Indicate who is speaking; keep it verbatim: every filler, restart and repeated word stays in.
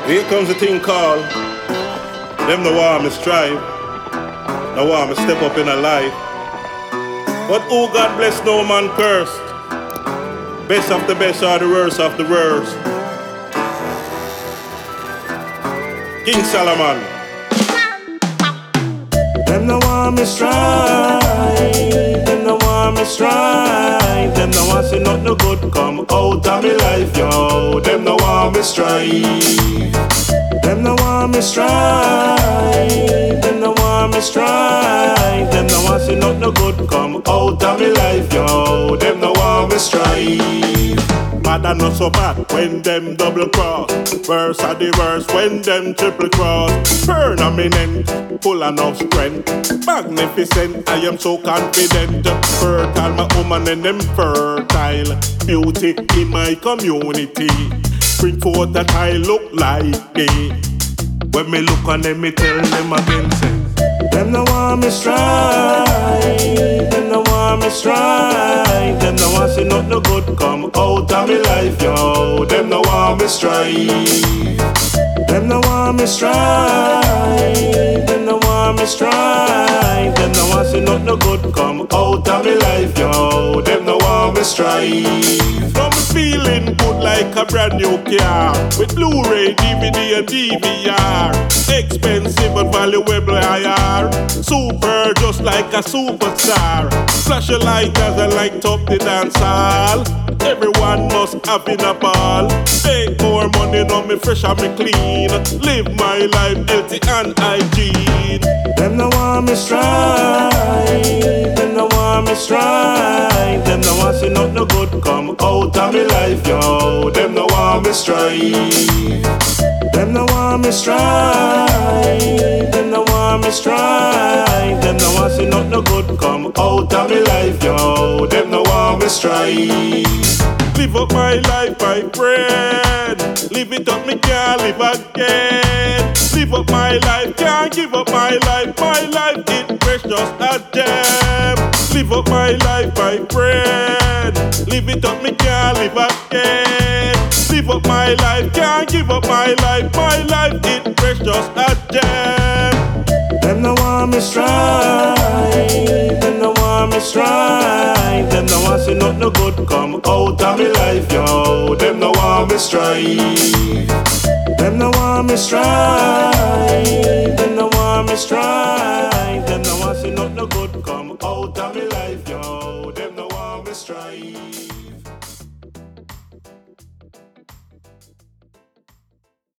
Speaker 1: Here comes the thing called them no want me strive, no want me step up in a life. But who God bless no man cursed. Best of the best are the worst of the worst. King Solomon. Them no want me strive, them no want me strive, them no want see not no good come out of me life, yo. Them no want me strive, them no want me strive, them no want me strive, them no want see not no good come out of me life, yo. Them no want me strive. Bad and not so bad when them double cross. Verse are the verse when them triple cross. Permanent, full enough strength. Magnificent, I am so confident. Fertile, my woman and them fertile. Beauty in my community. Bring forth that I look like me. When me look on them, me tell them again, say them no want me strive, them no want me strive, them no want see not no good come out of me life, yo. Them no want me strive, them no want me strive, them no want me strive, them no want see not no good come out of me life, yo. Them no want me strive. I'm feeling good like a brand new car with Blu-ray, D V D and D V R. Expensive but valuable I are. Super just like a superstar. Flash a light as I light up the dance hall. Everyone must have in a ball. Make more money, know me fresh and me clean. Live my life healthy and hygiene. Them no want me strive, them no want me strive, them no want see not no good come out of me life, yo. Them no want me strive, them no want me strive, them no want me strive, them no want see not no good come out of me life, yo. Them no want me strive. Live up my life, my friend. Live it up, me can't live again. Live up my life, can't give up my life. My life is precious as gem. Live up my life, my friend. Live it up, me can't live again. Live up my life, can't give up my life. My life is precious as gem. Them no want me strive, them no want me strive, them no want see not no good come out of me life, yo. Them no want me strive, them no want me strive,